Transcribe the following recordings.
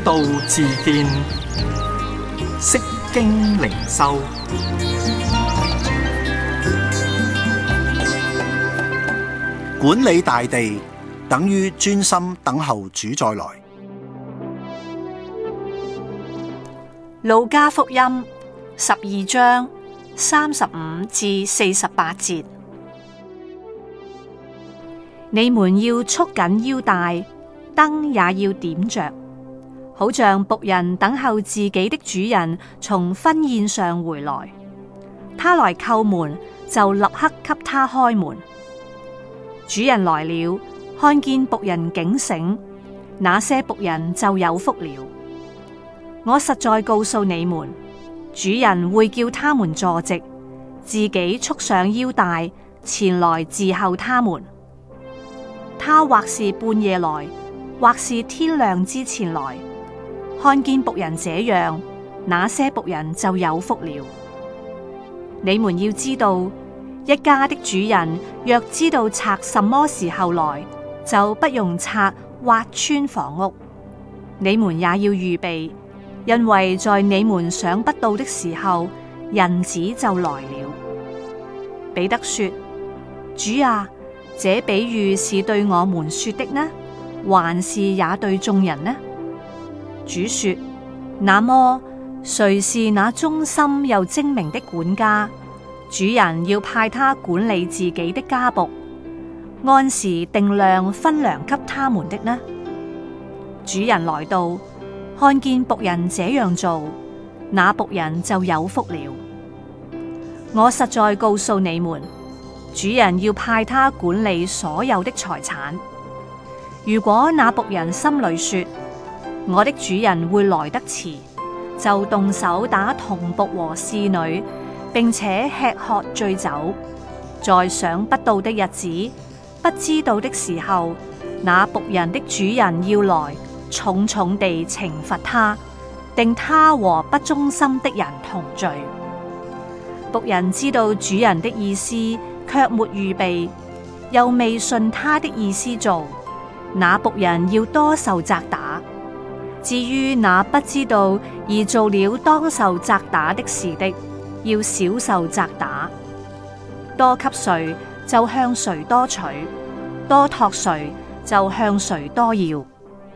道自見，釋經靈修。 管理大地，等於專心等候主再來。 路加福音12章35至48節：你們要束緊腰帶，燈也要點着，好像僕人等候自己的主人從婚宴上回來。他來叩門，就立刻給他開門。主人來了，看見僕人警醒，那些僕人就有福了。我實在告訴你們，主人會叫他們坐席，自己束上腰帶，前來伺候他們。他或是半夜來，或是天亮之前來，看見僕人這樣，那些僕人就有福了。你們要知道，一家的主人若知道賊什麼時候來，就不用賊挖穿房屋。你們也要預備，因為在你們想不到的時候，人子就來了。彼得說：主啊，這比喻是對我們說的呢，還是也對眾人呢？主說：那麼誰是那忠心又精明的管家？主人要派他管理自己的家僕，按時定量分糧給他們的呢？主人來到，看見僕人這樣做，那僕人就有福了。我實在告訴你們，主人要派他管理所有的財產。如果那僕人心裏說：我的主人會來得遲，就動手打童僕和侍女，並且吃喝醉酒，在想不到的日子，不知道的時候，那僕人的主人要來，重重地懲罰他，定他和不忠心的人同罪。僕人知道主人的意思，卻沒預備，又未順他的意思做，那僕人要多受責打。至於那不知道而做了當受責打的事的，要少受責打。多給誰，就向誰多取；多託誰，就向誰多要。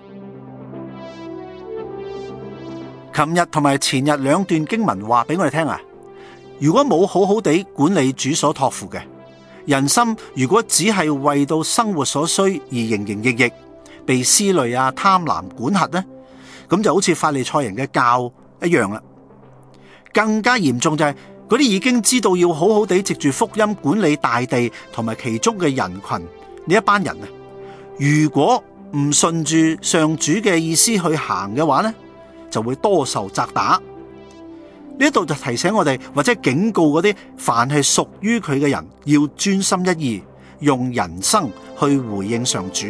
琴日同埋前日兩段經文話俾我哋聽啊，如果冇好好地管理主所託付嘅人心，如果只係為到生活所需而營營役役，被思慮啊、貪婪管轄呢，咁就好似法利賽人嘅教一樣啦。更加嚴重就係嗰啲已經知道要好好地藉住福音管理大地同埋其中嘅人群呢一班人啊，如果唔順住上主嘅意思去行嘅話呢，就會多受責打。呢度就提醒我哋，或者警告嗰啲凡係屬於佢嘅人，要專心一意，用人生去回應上主。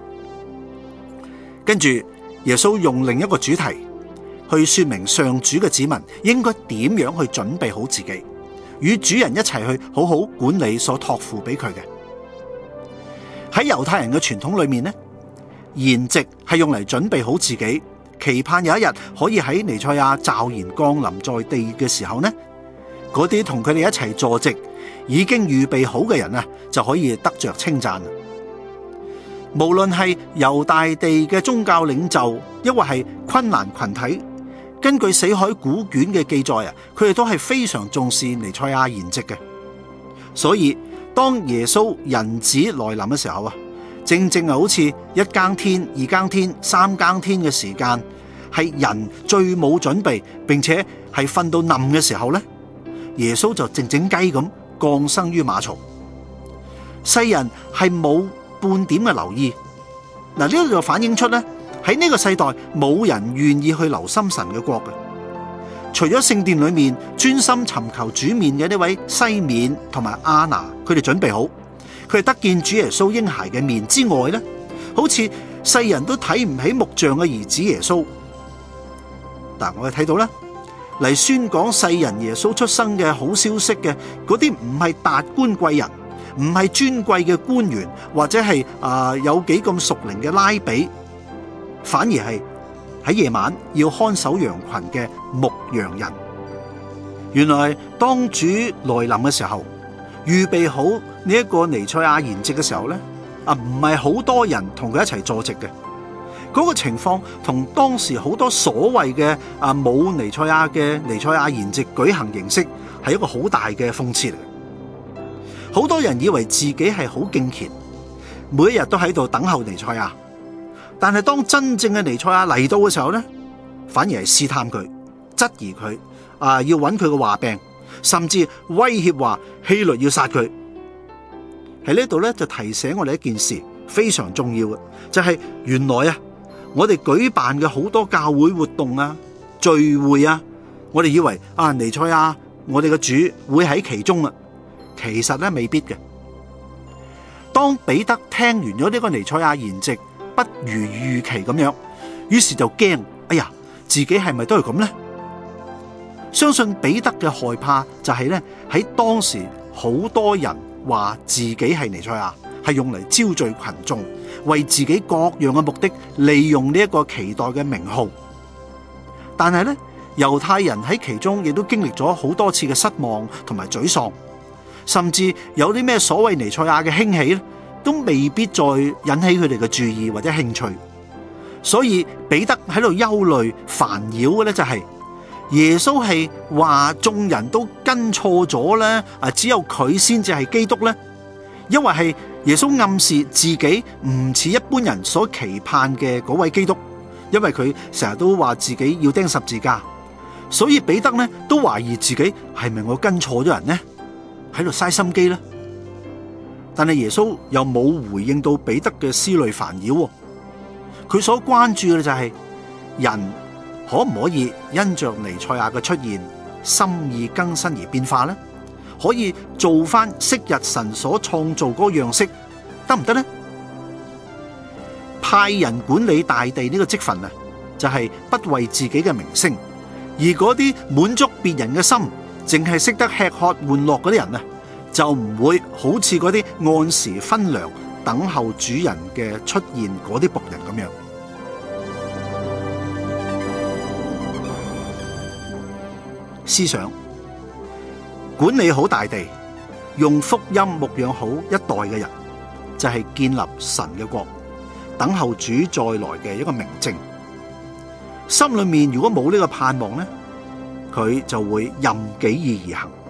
跟住耶穌用另一個主題去說明上主嘅子民應該點樣去準備好自己，與主人一齊去好好管理所託付俾佢嘅。喺猶太人嘅傳統裏面呢，筵席係用嚟準備好自己，期盼有一日可以喺彌賽亞驟然降臨在地嘅時候呢，嗰啲同佢哋一齊坐席已經預備好嘅人啊，就可以得着稱讚。無論係猶大地嘅宗教領袖，抑或係昆蘭群體，根據死海古卷嘅記載啊，佢哋都係非常重視彌賽亞筵席嘅。所以當耶穌人子來臨嘅時候啊，正正係好似一更天、二更天、三更天嘅時間，係人最冇準備，並且係瞓到冧嘅時候呢，耶穌就靜靜雞咁降生於馬槽。世人係冇半點嘅留意。嗱，呢個就反映出咧，喺呢個世代冇人願意去留心神嘅國嘅。除咗聖殿裏面專心尋求主面嘅呢位西面同埋亞拿，佢哋準備好，佢哋得見主耶穌嬰孩嘅面之外咧，好似世人都睇唔起木匠嘅兒子耶穌。但我哋睇到咧，嚟宣講世人耶穌出生嘅好消息嘅嗰啲唔係達官貴人，唔係尊貴嘅官員，或者係有幾咁屬靈嘅拉比，反而係喺夜晚要看守羊群嘅牧羊人。原來當主來臨嘅時候，預備好呢一個彌賽亞筵席嘅時候呢，唔係好多人同佢一齊坐席嘅。嗰個情況同當時好多所謂嘅冇彌賽亞嘅彌賽亞筵席舉行形式係一個好大嘅諷刺嚟嘅。好多人以為自己係好敬虔，每一日都喺度等候彌賽亞，但係當真正嘅彌賽亞嚟到嘅時候呢，反而係試探佢，質疑佢，要揾佢嘅話柄，甚至威脅話希律要殺佢。喺呢度咧就提醒我哋一件事非常重要嘅，就係原來我哋舉辦嘅好多教會活動聚會我哋以為彌賽亞我哋嘅主會喺其中其實咧未必嘅。當彼得聽完咗呢個彌賽亞筵席不如預期咁樣，於是就驚，自己係咪都係咁呢？相信彼得嘅害怕就係咧喺當時好多人話自己係彌賽亞，係用嚟招聚群眾，為自己各樣嘅目的利用呢一個期待嘅名號。但係咧，猶太人喺其中亦都經歷咗好多次嘅失望同埋沮喪，甚至有啲咩所謂彌賽亞嘅興起咧，都未必再引起佢哋嘅注意或者興趣。所以彼得喺度憂慮煩擾嘅咧就係耶穌係話眾人都跟錯咗咧，只有佢先至係基督咧，因為係耶穌暗示自己唔似一般人所期盼嘅嗰位基督，因為佢成日都話自己要釘十字架，所以彼得呢都懷疑自己係咪我跟錯咗人呢，喺度嘥心機呢。但係耶穌又冇回應到彼得嘅思慮煩擾，佢所關注嘅就係人可唔可以因着彌賽亞嘅出現，心意更新而變化呢？可以做翻昔日神所創造嗰個樣式，得唔得呢？派人管理大地呢個職份就係不為自己嘅名聲，而嗰啲滿足別人嘅心，淨係識得吃喝玩樂嗰啲人就唔會好似嗰啲按時分糧等候主人嘅出現嗰啲僕人咁樣。思想管理好大地，用福音牧養好一代嘅人，就係建立神嘅國，等候主再來嘅一個明證。心裏面如果冇呢個盼望呢，佢就會任己意而行。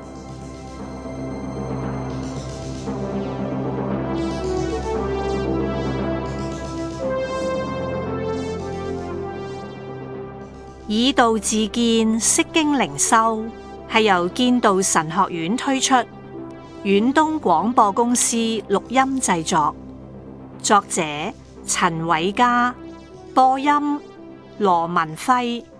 以道自見，釋經靈修係由建道神學院推出，遠東廣播公司錄音製作，作者陳偉嘉，播音羅文輝。